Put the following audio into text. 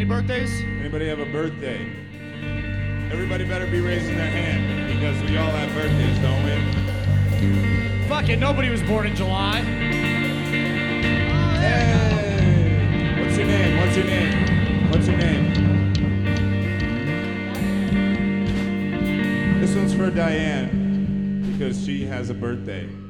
birthdays? Anybody have a birthday? Everybody better be raising their hand because we all have birthdays, don't we? Fuck it, nobody was born in July. Hey! What's your name? What's your name? What's your name? This one's for Diane because she has a birthday.